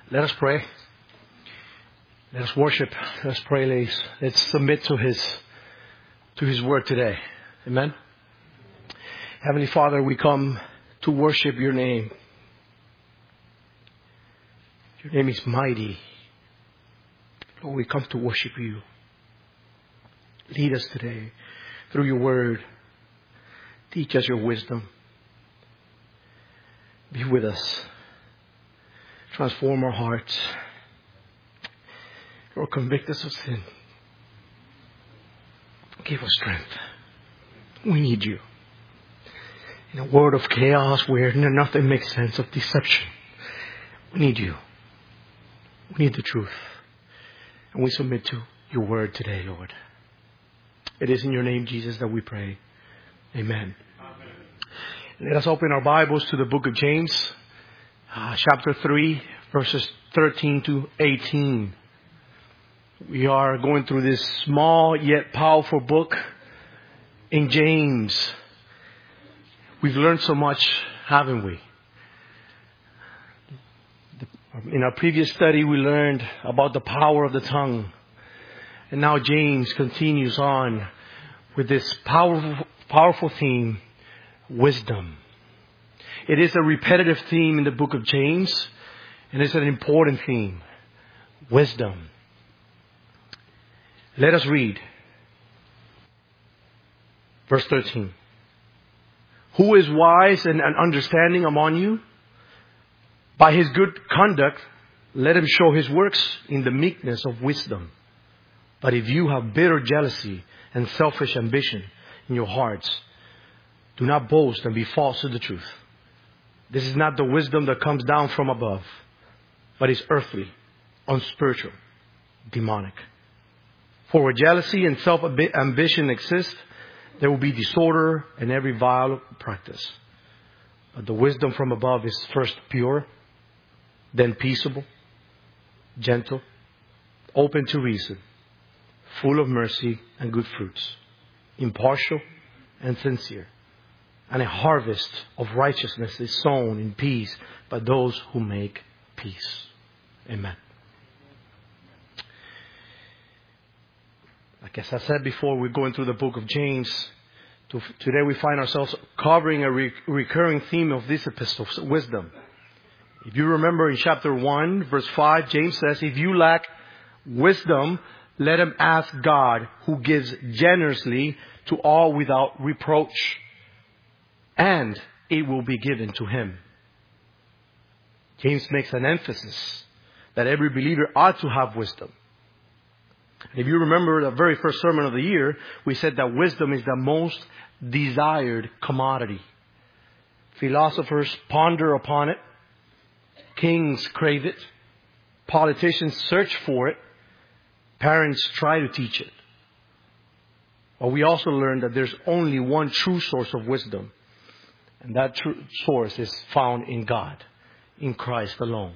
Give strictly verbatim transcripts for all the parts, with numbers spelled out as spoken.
Let us pray. Let us worship. Let us pray, ladies. Let's submit to His to His word today. Amen. Heavenly Father, we come to worship Your name. Your name is mighty. Lord, we come to worship You. Lead us today through Your word. Teach us Your wisdom. Be with us. Transform our hearts. Lord, convict us of sin. Give us strength. We need You. In a world of chaos where nothing makes sense, of deception, we need You. We need the truth. And we submit to Your word today, Lord. It is in Your name, Jesus, that we pray. Amen. Amen. Let us open our Bibles to the book of James, uh, chapter three, verses thirteen to eighteen. We are going through this small yet powerful book in James. We've learned so much, haven't we? In our previous study, we learned about the power of the tongue. And now James continues on with this powerful, powerful theme, wisdom. It is a repetitive theme in the book of James, and it's an important theme, wisdom. Let us read verse thirteen. Who is wise and understanding among you? By his good conduct, let him show his works in the meekness of wisdom. But if you have bitter jealousy and selfish ambition in your hearts, do not boast and be false to the truth. This is not the wisdom that comes down from above, but is earthly, unspiritual, demonic. For where jealousy and self-ambition exist, there will be disorder and every vile practice. But the wisdom from above is first pure, then peaceable, gentle, open to reason, full of mercy and good fruits, impartial and sincere. And a harvest of righteousness is sown in peace by those who make peace. Amen. Like as I said before, we're going through the book of James. Today we find ourselves covering a re- recurring theme of this epistle, wisdom. If you remember in chapter one, verse five, James says, if you lack wisdom, let him ask God, who gives generously to all without reproach, and it will be given to him. James makes an emphasis that every believer ought to have wisdom. If you remember the very first sermon of the year, we said that wisdom is the most desired commodity. Philosophers ponder upon it. Kings crave it. Politicians search for it. Parents try to teach it. But we also learned that there's only one true source of wisdom. And that true source is found in God, in Christ alone.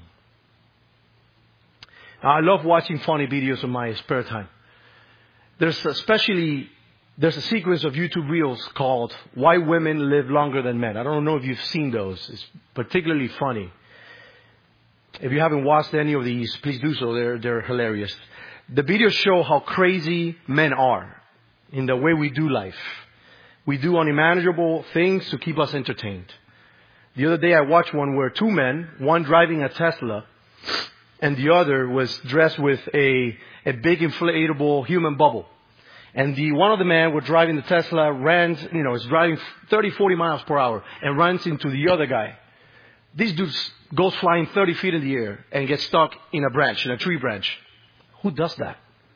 Now, I love watching funny videos in my spare time. There's especially, there's a sequence of YouTube reels called Why Women Live Longer Than Men. I don't know if you've seen those. It's particularly funny. If you haven't watched any of these, please do so. They're, they're hilarious. The videos show how crazy men are in the way we do life. We do unmanageable things to keep us entertained. The other day I watched one where two men, one driving a Tesla, and the other was dressed with a, a big inflatable human bubble. And the one of the men was driving the Tesla, ran, you know, is driving thirty, forty miles per hour and runs into the other guy. This dude goes flying thirty feet in the air and gets stuck in a branch, in a tree branch. Who does that?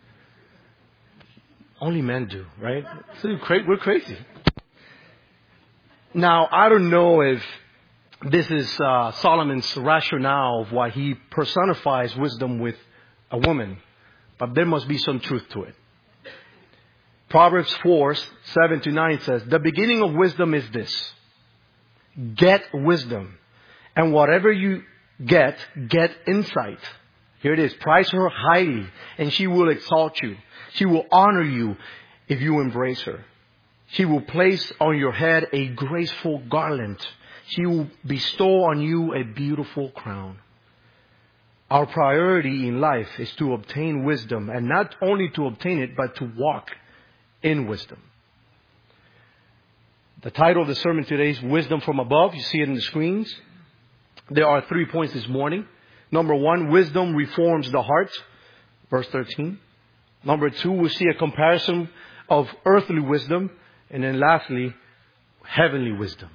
Only men do, right? So we're crazy. Now, I don't know if this is uh, Solomon's rationale of why he personifies wisdom with a woman, but there must be some truth to it. Proverbs four, seven to nine says, the beginning of wisdom is this. Get wisdom. And whatever you get, get insight. Here it is. Prize her highly, and she will exalt you. She will honor you if you embrace her. She will place on your head a graceful garland. She will bestow on you a beautiful crown. Our priority in life is to obtain wisdom, and not only to obtain it, but to walk in wisdom. The title of the sermon today is Wisdom from Above. You see it in the screens. There are three points this morning. Number one, wisdom reforms the heart. Verse thirteen. Number two, we see a comparison of earthly wisdom. And then lastly, heavenly wisdom.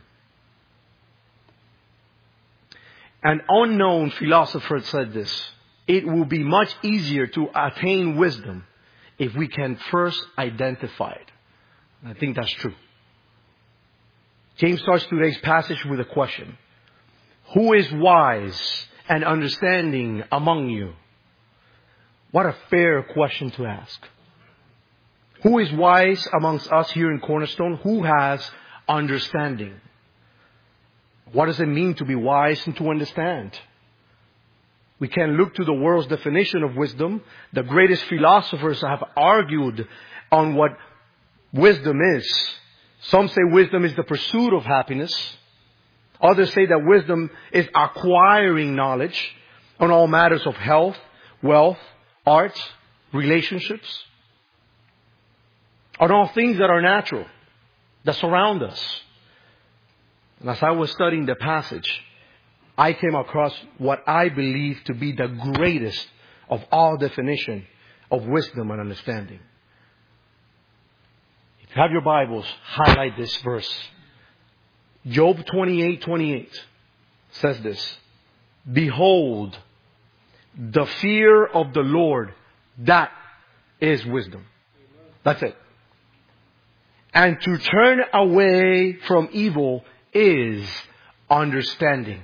An unknown philosopher said this: it will be much easier to attain wisdom if we can first identify it. And I think that's true. James starts today's passage with a question. Who is wise and understanding among you? What a fair question to ask. Who is wise amongst us here in Cornerstone? Who has understanding? What does it mean to be wise and to understand? We can look to the world's definition of wisdom. The greatest philosophers have argued on what wisdom is. Some say wisdom is the pursuit of happiness. Others say that wisdom is acquiring knowledge on all matters of health, wealth, art, relationships, on all things that are natural, that surround us. And as I was studying the passage, I came across what I believe to be the greatest of all definition of wisdom and understanding. If you have your Bibles, highlight this verse. Job twenty-eight twenty-eight says this: behold, the fear of the Lord, that is wisdom. That's it. And to turn away from evil is understanding.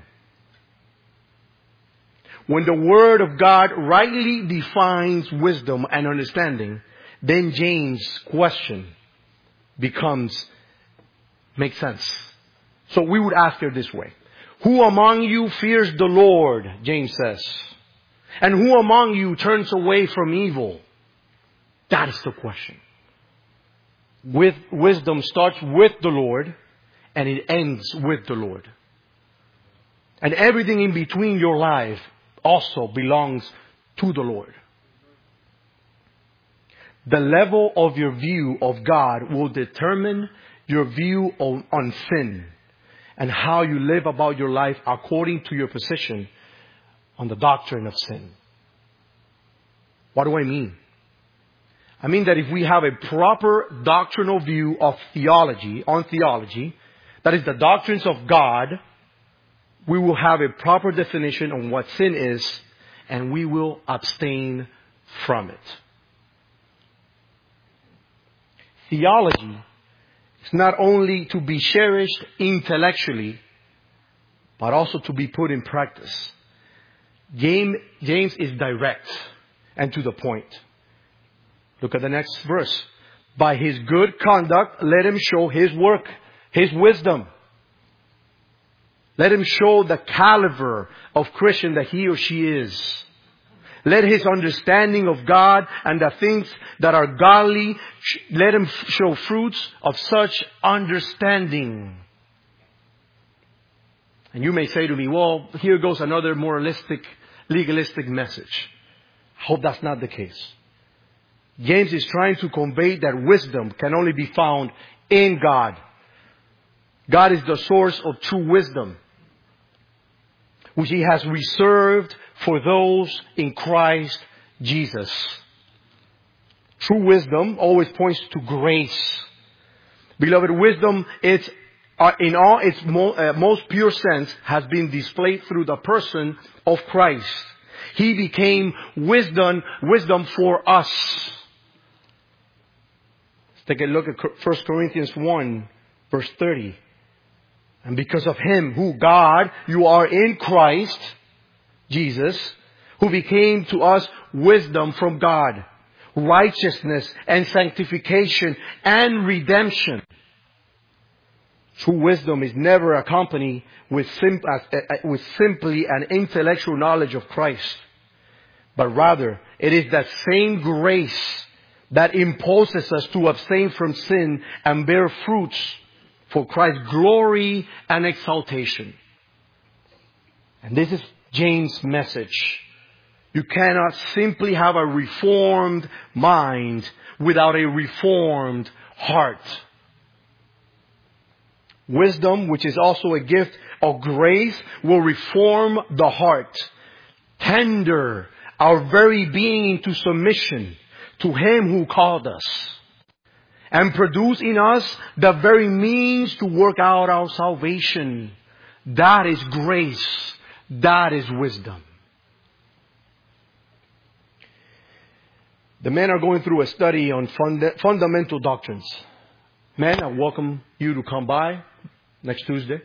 When the Word of God rightly defines wisdom and understanding, then James' question becomes, makes sense. So we would ask her this way: who among you fears the Lord? James says. And who among you turns away from evil? That is the question. With wisdom starts with the Lord and it ends with the Lord. And everything in between your life also belongs to the Lord. The level of your view of God will determine your view on, on sin and how you live about your life according to your position on the doctrine of sin. What do I mean? I mean that if we have a proper doctrinal view of theology, on theology, that is the doctrines of God, we will have a proper definition on what sin is, and we will abstain from it. Theology is not only to be cherished intellectually, but also to be put in practice. James, James is direct and to the point. Look at the next verse. By his good conduct, let him show his work, his wisdom. Let him show the caliber of Christian that he or she is. Let his understanding of God and the things that are godly, let him show fruits of such understanding. And you may say to me, well, here goes another moralistic, legalistic message. I hope that's not the case. James is trying to convey that wisdom can only be found in God. God is the source of true wisdom, which He has reserved for those in Christ Jesus. True wisdom always points to grace. Beloved, wisdom is, uh, in all its mo- uh, most pure sense, has been displayed through the person of Christ. He became wisdom, wisdom for us. Let's take a look at First Corinthians one, verse thirty. And because of Him, who God, you are in Christ Jesus, who became to us wisdom from God, righteousness and sanctification and redemption. True wisdom is never accompanied with, sim- with simply an intellectual knowledge of Christ, but rather it is that same grace that impulses us to abstain from sin and bear fruits for Christ's glory and exaltation. And this is James' message You cannot simply have a reformed mind without a reformed heart. Wisdom, which is also a gift of grace, will reform the heart. Tender our very being into submission to Him who called us. And produce in us the very means to work out our salvation. That is grace. That is wisdom. The men are going through a study on funda- fundamental doctrines. Men, I welcome you to come by next Tuesday.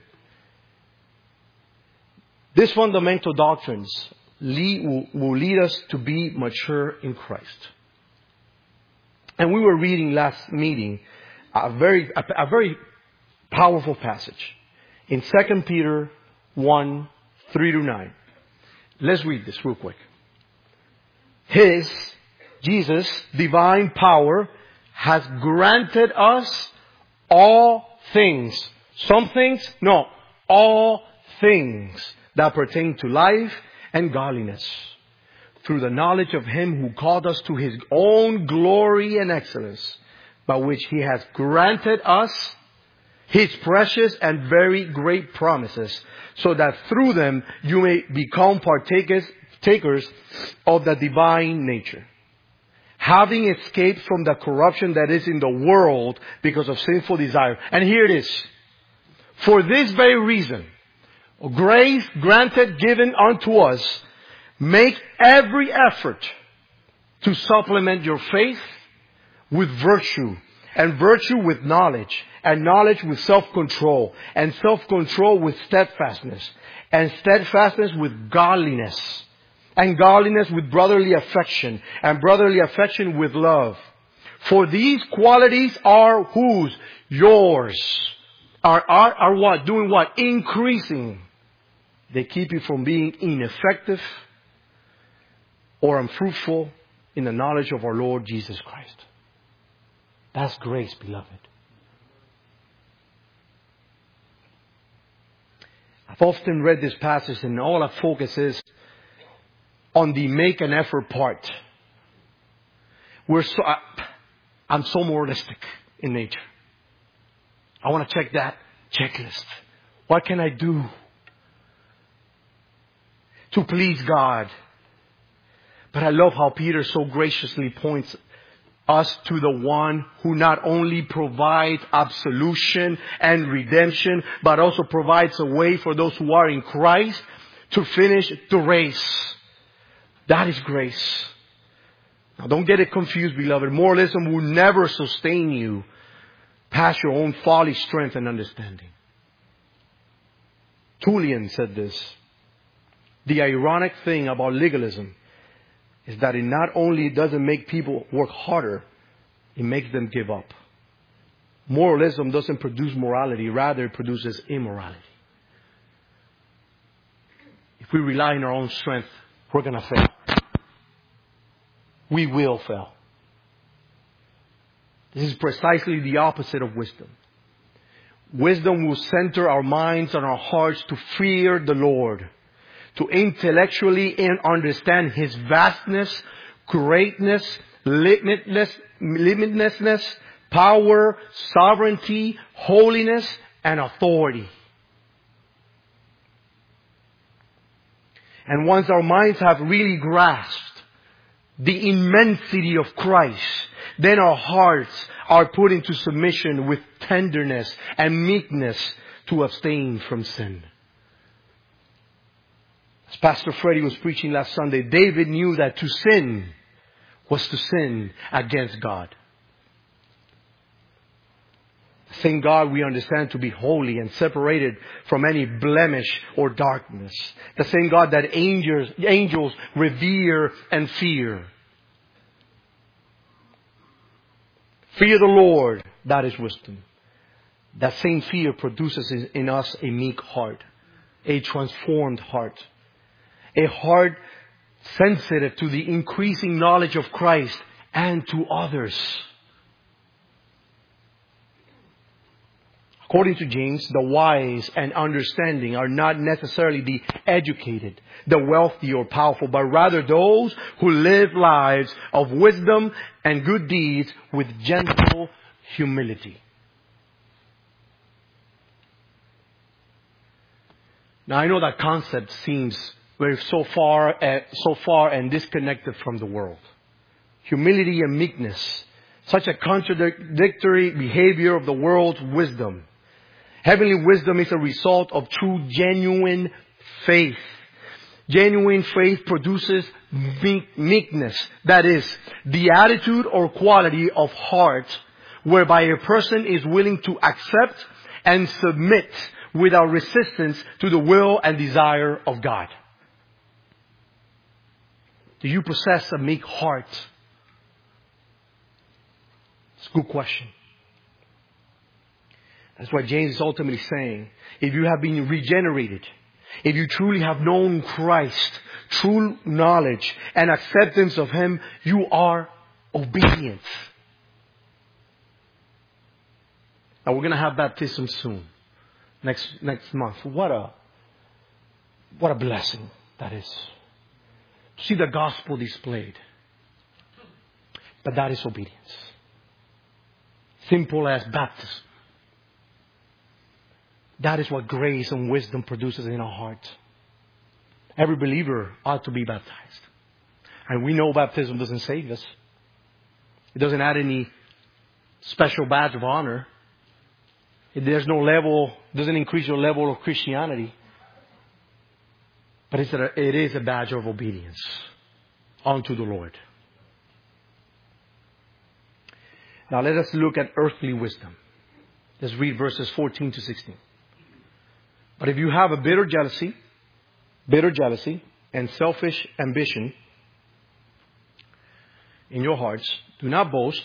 These fundamental doctrines lead, will, will lead us to be mature in Christ. And we were reading last meeting a very, a, a very powerful passage in Second Peter one, three to nine. Let's read this real quick. His, Jesus, divine power has granted us all things. Some things? No. All things that pertain to life and godliness, through the knowledge of Him who called us to His own glory and excellence, by which He has granted us His precious and very great promises, so that through them you may become partakers takers of the divine nature, having escaped from the corruption that is in the world because of sinful desire. And here it is. For this very reason, grace granted, given unto us, make every effort to supplement your faith with virtue, and virtue with knowledge, and knowledge with self-control, and self-control with steadfastness, and steadfastness with godliness, and godliness with brotherly affection, and brotherly affection with love. For these qualities are whose? Yours. Are, are, are what? Doing what? Increasing. They keep you from being ineffective or unfruitful in the knowledge of our Lord Jesus Christ. That's grace, beloved. I've often read this passage and all our focus is on the make an effort part. We're so, I, I'm so moralistic in nature. I want to check that checklist. What can I do to please God? But I love how Peter so graciously points us to the one who not only provides absolution and redemption, but also provides a way for those who are in Christ to finish the race. That is grace. Now don't get it confused, beloved. Moralism will never sustain you past your own folly, strength, and understanding. Tullian said this. The ironic thing about legalism is that it not only doesn't make people work harder, it makes them give up. Moralism doesn't produce morality, rather it produces immorality. If we rely on our own strength, we're going to fail. We will fail. This is precisely the opposite of wisdom. Wisdom will center our minds and our hearts to fear the Lord, to intellectually understand His vastness, greatness, limitless, limitlessness, power, sovereignty, holiness, and authority. And once our minds have really grasped the immensity of Christ, then our hearts are put into submission with tenderness and meekness to abstain from sin. As Pastor Freddie was preaching last Sunday, David knew that to sin was to sin against God. The same God we understand to be holy and separated from any blemish or darkness. The same God that angels, angels revere and fear. Fear the Lord, that is wisdom. That same fear produces in us a meek heart, a transformed heart, a heart sensitive to the increasing knowledge of Christ and to others. According to James, the wise and understanding are not necessarily the educated, the wealthy or powerful, but rather those who live lives of wisdom and good deeds with gentle humility. Now I know that concept seems very so far, uh, so far and disconnected from the world. Humility and meekness, such a contradictory behavior of the world's wisdom. Heavenly wisdom is a result of true, genuine faith. Genuine faith produces meekness. That is, the attitude or quality of heart whereby a person is willing to accept and submit without resistance to the will and desire of God. Do you possess a meek heart? It's a good question. That's why James is ultimately saying, if you have been regenerated, if you truly have known Christ, true knowledge and acceptance of Him, you are obedient. Now we're going to have baptism soon. Next next month. What a what a blessing that is. To see the gospel displayed. But that is obedience. Simple as baptism. That is what grace and wisdom produces in our heart. Every believer ought to be baptized. And we know baptism doesn't save us. It doesn't add any special badge of honor. There's no level, doesn't increase your level of Christianity. But it's a, it is a badge of obedience unto the Lord. Now let us look at earthly wisdom. Let's read verses fourteen to sixteen. But if you have a bitter jealousy, bitter jealousy and selfish ambition in your hearts, do not boast,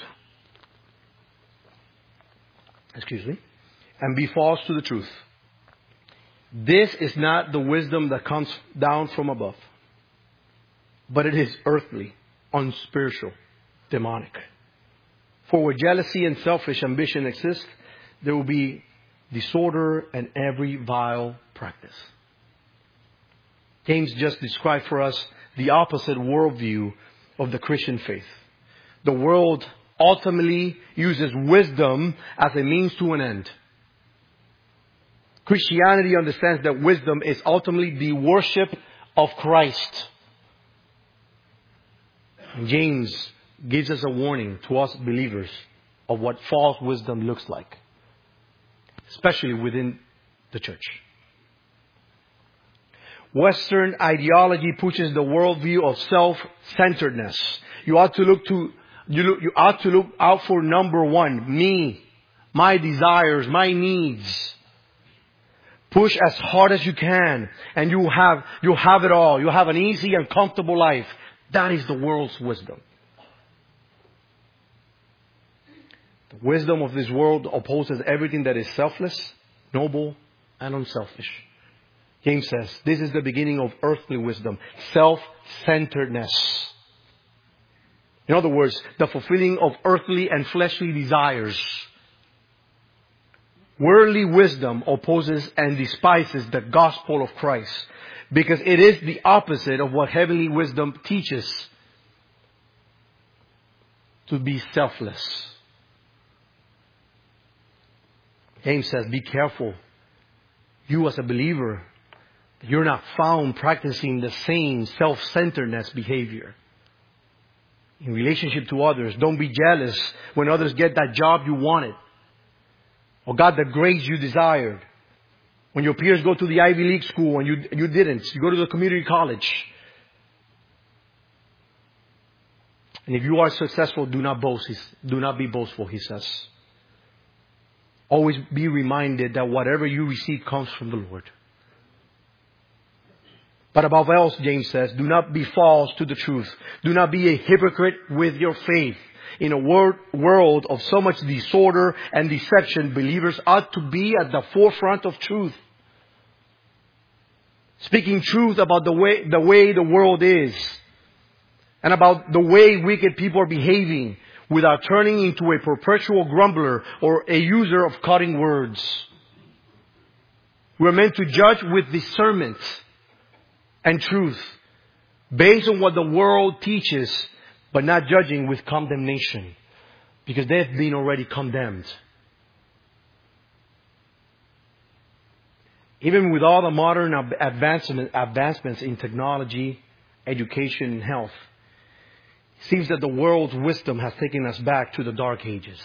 excuse me, and be false to the truth. This is not the wisdom that comes down from above, but it is earthly, unspiritual, demonic. For where jealousy and selfish ambition exist, there will be disorder and every vile practice. James just described for us the opposite worldview of the Christian faith. The world ultimately uses wisdom as a means to an end. Christianity understands that wisdom is ultimately the worship of Christ. And James gives us a warning to us believers of what false wisdom looks like, especially within the church. Western ideology pushes the worldview of self-centeredness. You ought to look to you, look, you ought to look out for number one, me, my desires, my needs. Push as hard as you can, and you have you have it all. You have an easy and comfortable life. That is the world's wisdom. The wisdom of this world opposes everything that is selfless, noble, and unselfish. James says, this is the beginning of earthly wisdom, self-centeredness. In other words, the fulfilling of earthly and fleshly desires. Worldly wisdom opposes and despises the gospel of Christ because it is the opposite of what heavenly wisdom teaches. To be selfless. James says, be careful. You as a believer, you're not found practicing the same self-centeredness behavior. In relationship to others, don't be jealous when others get that job you wanted. Or got the grades you desired. When your peers go to the Ivy League school and you, you didn't. You go to the community college. And if you are successful, do not boast. Do not be boastful, he says. Always be reminded that whatever you receive comes from the Lord. But above all, James says, do not be false to the truth. Do not be a hypocrite with your faith. In a wor- world of so much disorder and deception, believers ought to be at the forefront of truth. Speaking truth about the way, the way the world is. And about the way wicked people are behaving without turning into a perpetual grumbler or a user of cutting words. We're meant to judge with discernment and truth based on what the world teaches, but not judging with condemnation because they've been already condemned. Even with all the modern advancement, advancements in technology, education, and health, it seems that the world's wisdom has taken us back to the dark ages.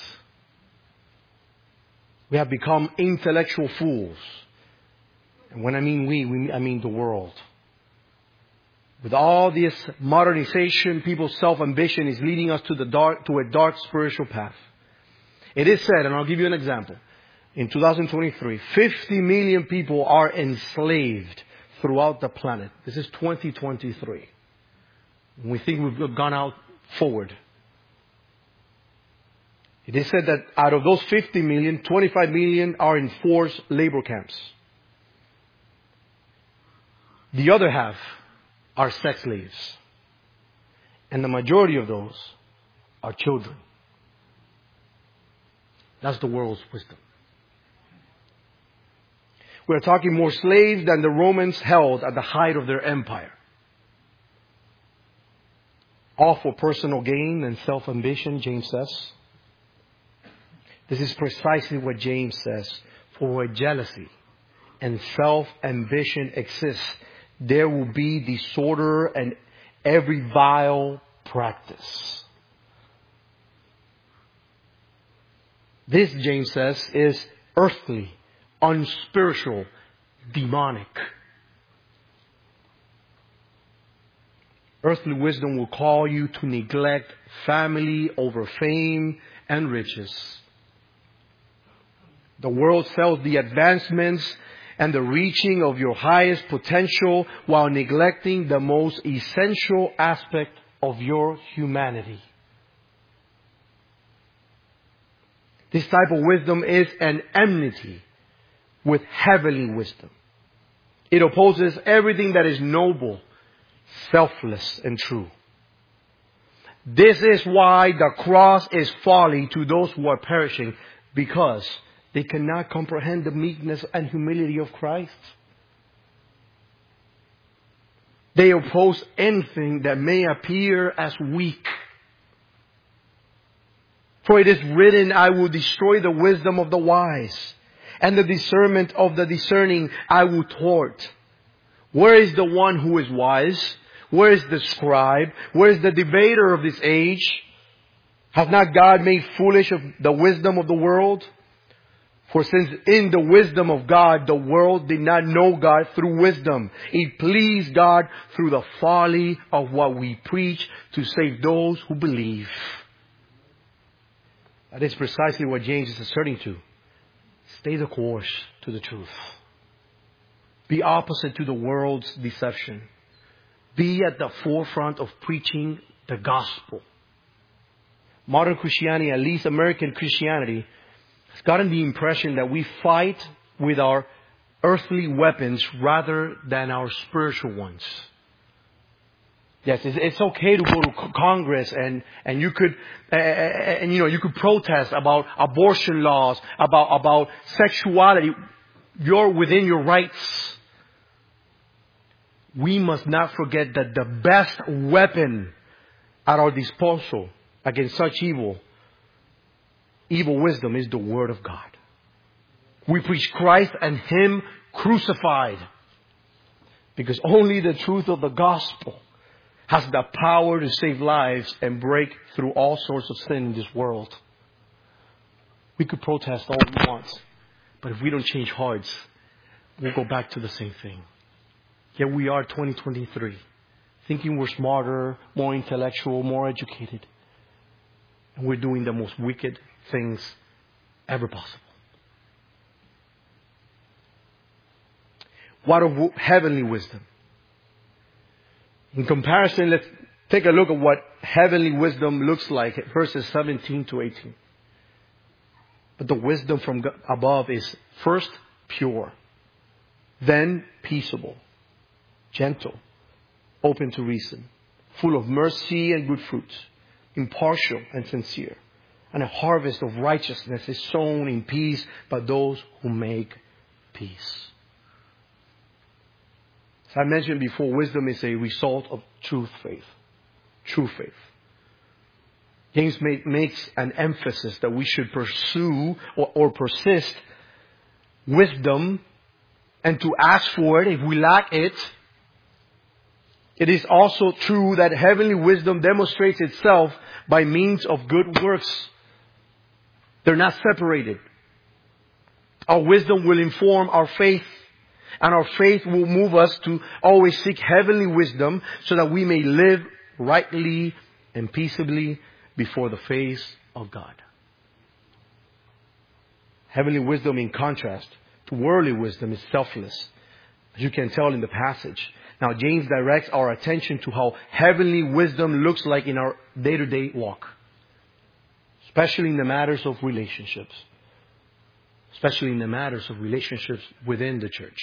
We have become intellectual fools. And when I mean we, we I mean the world. With all this modernization, people's self-ambition is leading us to the dark, to a dark spiritual path. It is said, and I'll give you an example. In two thousand twenty-three, fifty million people are enslaved throughout the planet. This is twenty twenty-three. We think we've gone out forward. It is said that out of those fifty million, twenty-five million are in forced labor camps. The other half are sex slaves. And the majority of those are children. That's the world's wisdom. We're talking more slaves than the Romans held at the height of their empire. All for personal gain and self-ambition, James says. This is precisely what James says. For where jealousy and self-ambition exist, there will be disorder and every vile practice. This, James says, is earthly, unspiritual, demonic. Earthly wisdom will call you to neglect family over fame and riches. The world sells the advancements and the reaching of your highest potential while neglecting the most essential aspect of your humanity. This type of wisdom is an enmity with heavenly wisdom. It opposes everything that is noble, selfless, and true. This is why the cross is folly to those who are perishing, because they cannot comprehend the meekness and humility of Christ. They oppose anything that may appear as weak. For it is written, I will destroy the wisdom of the wise, and the discernment of the discerning I will thwart. Where is the one who is wise? Where is the scribe? Where is the debater of this age? Has not God made foolish of the wisdom of the world? For since in the wisdom of God, the world did not know God through wisdom, it pleased God through the folly of what we preach to save those who believe. That is precisely what James is asserting to. Stay the course to the truth. Be opposite to the world's deception. Be at the forefront of preaching the gospel. Modern Christianity, at least American Christianity, has gotten the impression that we fight with our earthly weapons rather than our spiritual ones. Yes, it's, it's okay to go to Congress and, and you could, uh, and you know, you could protest about abortion laws, about, about sexuality. You're within your rights. We must not forget that the best weapon at our disposal against such evil, evil wisdom is the Word of God. We preach Christ and Him crucified, because only the truth of the gospel has the power to save lives and break through all sorts of sin in this world. We could protest all we want, but if we don't change hearts, we'll go back to the same thing. Yet we are twenty twenty-three, thinking we're smarter, more intellectual, more educated. And we're doing the most wicked things ever possible. What of heavenly wisdom? In comparison, let's take a look at what heavenly wisdom looks like, verses seventeen to eighteen. But the wisdom from above is first pure, then peaceable, gentle, open to reason, full of mercy and good fruits, impartial and sincere. And a harvest of righteousness is sown in peace by those who make peace. As I mentioned before, wisdom is a result of true faith. True faith. James make, makes an emphasis that we should pursue or, or persist wisdom and to ask for it if we lack it. It is also true that heavenly wisdom demonstrates itself by means of good works. They're not separated. Our wisdom will inform our faith, and our faith will move us to always seek heavenly wisdom so that we may live rightly and peaceably before the face of God. Heavenly wisdom, in contrast to worldly wisdom, is selfless, as you can tell in the passage. Now, James directs our attention to how heavenly wisdom looks like in our day-to-day walk, especially in the matters of relationships, especially in the matters of relationships within the church.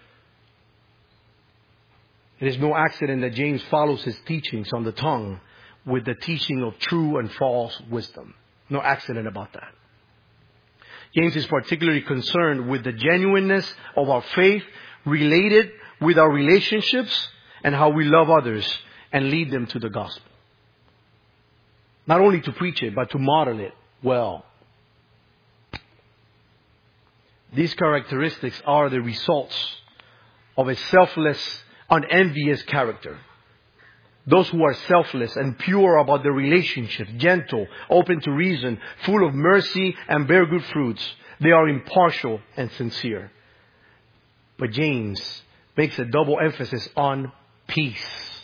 It is no accident that James follows his teachings on the tongue with the teaching of true and false wisdom. No accident about that. James is particularly concerned with the genuineness of our faith related with our relationships and how we love others and lead them to the gospel. Not only to preach it, but to model it well. These characteristics are the results of a selfless, unenvious character. Those who are selfless and pure about their relationships, gentle, open to reason, full of mercy and bear good fruits. They are impartial and sincere. But James makes a double emphasis on peace.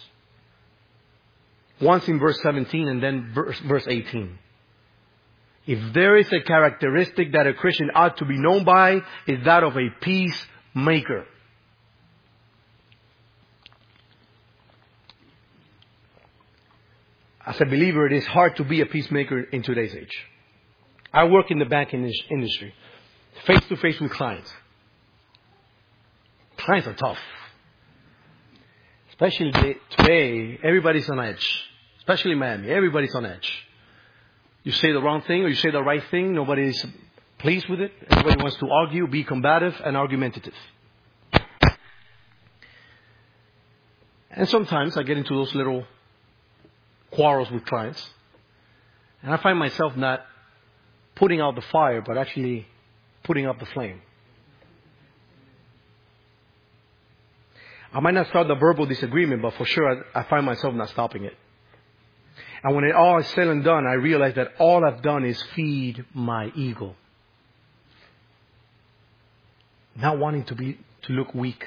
Once in verse seventeen and then verse, verse eighteen. If there is a characteristic that a Christian ought to be known by, is that of a peacemaker. As a believer, it is hard to be a peacemaker in today's age. I work in the banking industry, face to face with clients. Clients are tough. Especially today, everybody's on edge. Especially in Miami, everybody's on edge. You say the wrong thing or you say the right thing, nobody's pleased with it. Everybody wants to argue, be combative and argumentative. And sometimes I get into those little quarrels with clients. And I find myself not putting out the fire, but actually putting up the flame. I might not start the verbal disagreement, but for sure I, I find myself not stopping it. And when it all is said and done, I realize that all I've done is feed my ego. Not wanting to be, to look weak.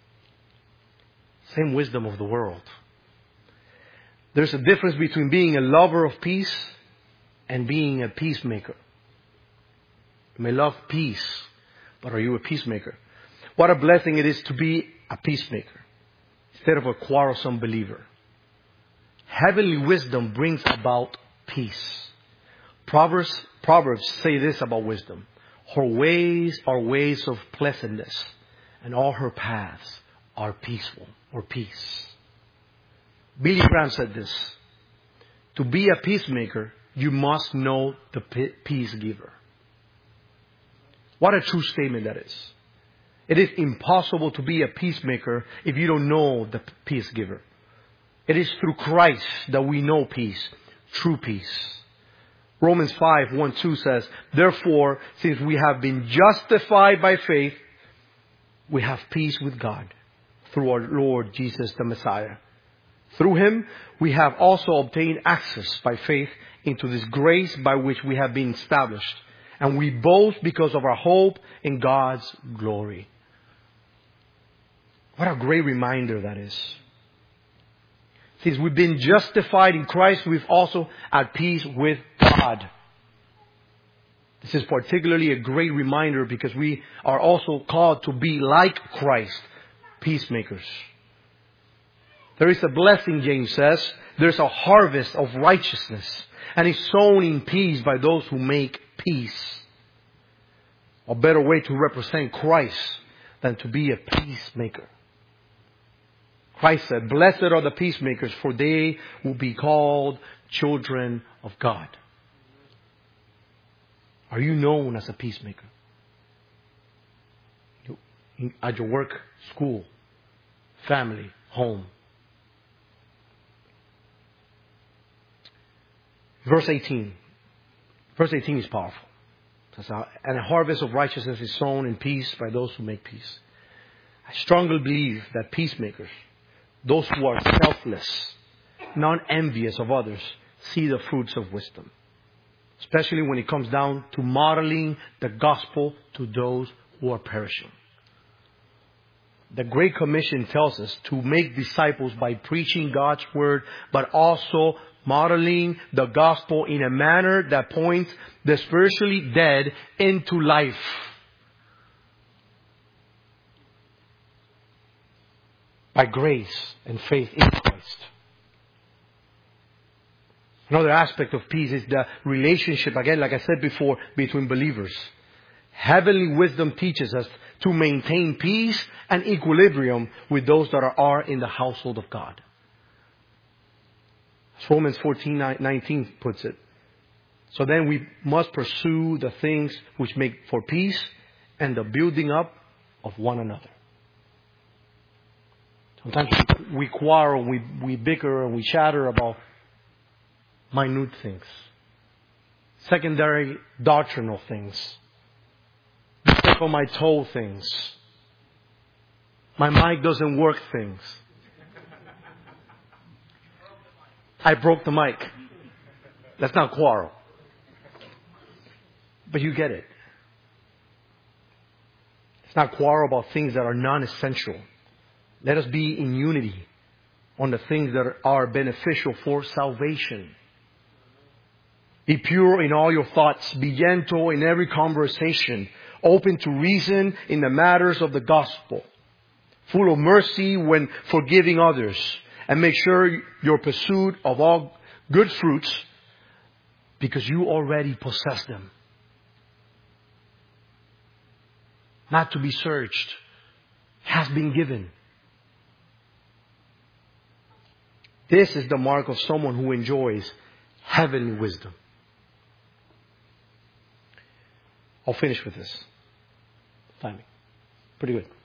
Same wisdom of the world. There's a difference between being a lover of peace and being a peacemaker. You may love peace, but are you a peacemaker? What a blessing it is to be a peacemaker instead of a quarrelsome believer. Heavenly wisdom brings about peace. Proverbs, Proverbs say this about wisdom. Her ways are ways of pleasantness, and all her paths are peaceful or peace. Billy Graham said this. To be a peacemaker, you must know the peace giver. What a true statement that is. It is impossible to be a peacemaker if you don't know the peace giver. It is through Christ that we know peace, true peace. Romans five, one, two says, therefore, since we have been justified by faith, we have peace with God through our Lord Jesus the Messiah. Through Him, we have also obtained access by faith into this grace by which we have been established. And we boast because of our hope in God's glory. What a great reminder that is. Since we've been justified in Christ, we've also at peace with God. This is particularly a great reminder because we are also called to be like Christ, peacemakers. There is a blessing, James says. There's a harvest of righteousness. And it's sown in peace by those who make peace. A better way to represent Christ than to be a peacemaker. Christ said, blessed are the peacemakers, for they will be called children of God. Are you known as a peacemaker? At your work, school, family, home. Verse eighteen. Verse eighteen is powerful. It says, and a harvest of righteousness is sown in peace by those who make peace. I strongly believe that peacemakers, those who are selfless, not envious of others, see the fruits of wisdom. Especially when it comes down to modeling the gospel to those who are perishing. The Great Commission tells us to make disciples by preaching God's word, but also modeling the gospel in a manner that points the spiritually dead into life. By grace and faith in Christ. Another aspect of peace is the relationship, again, like I said before, between believers. Heavenly wisdom teaches us to maintain peace and equilibrium with those that are in the household of God. As Romans fourteen nineteen puts it. So then we must pursue the things which make for peace and the building up of one another. Sometimes we quarrel, we, we bicker, and we chatter about minute things. Secondary doctrinal things. Step on my toe things. My mic doesn't work things. I broke the mic. Let's not quarrel. But you get it. Let's not quarrel about things that are non-essential. Let us be in unity on the things that are beneficial for salvation. Be pure in all your thoughts. Be gentle in every conversation. Open to reason in the matters of the gospel. Full of mercy when forgiving others. And make sure your pursuit of all good fruits, because you already possess them. Not to be searched. Has been given. This is the mark of someone who enjoys heavenly wisdom. I'll finish with this. Timing. Pretty good.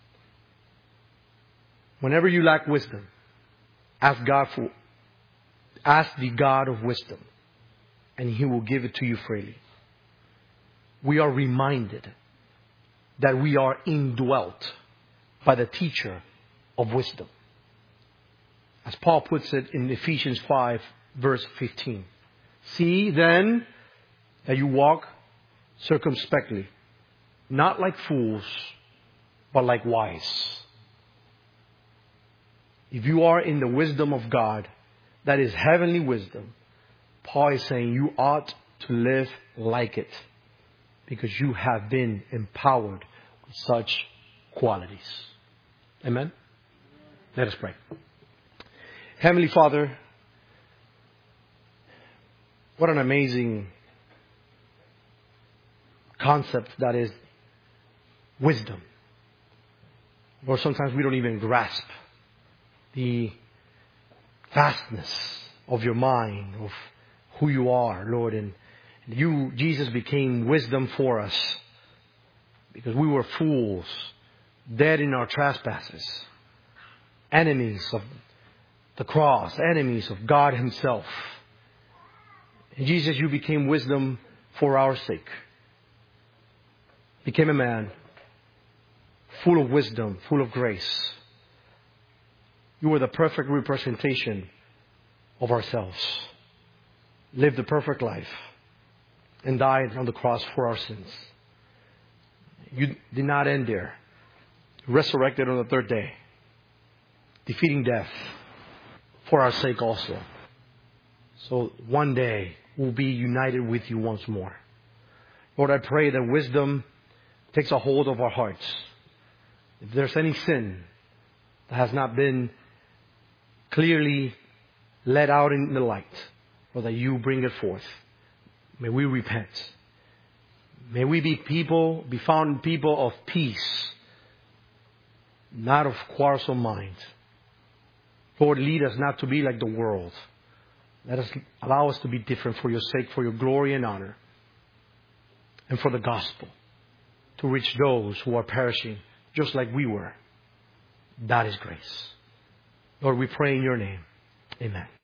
Whenever you lack wisdom, ask God for, ask the God of wisdom, and He will give it to you freely. We are reminded that we are indwelt by the teacher of wisdom. As Paul puts it in Ephesians five, verse fifteen. See then that you walk circumspectly, not like fools, but like wise. If you are in the wisdom of God, that is heavenly wisdom, Paul is saying you ought to live like it, because you have been empowered with such qualities. Amen? Let us pray. Heavenly Father, what an amazing concept that is wisdom. Or sometimes we don't even grasp the vastness of your mind, of who you are, Lord. And you, Jesus, became wisdom for us because we were fools, dead in our trespasses, enemies of the cross, enemies of God Himself. And Jesus, you became wisdom for our sake. Became a man, full of wisdom, full of grace. You were the perfect representation of ourselves. Lived the perfect life and died on the cross for our sins. You did not end there. Resurrected on the third day, defeating death for our sake also. So one day we'll be united with you once more. Lord, I pray that wisdom takes a hold of our hearts. If there's any sin that has not been clearly let out in the light, or that you bring it forth, may we repent. May we be people, be found people of peace, not of quarrelsome minds. Lord, lead us not to be like the world. Let us allow us to be different for your sake, for your glory and honor, and for the gospel, to reach those who are perishing, just like we were. That is grace. Lord, we pray in your name. Amen.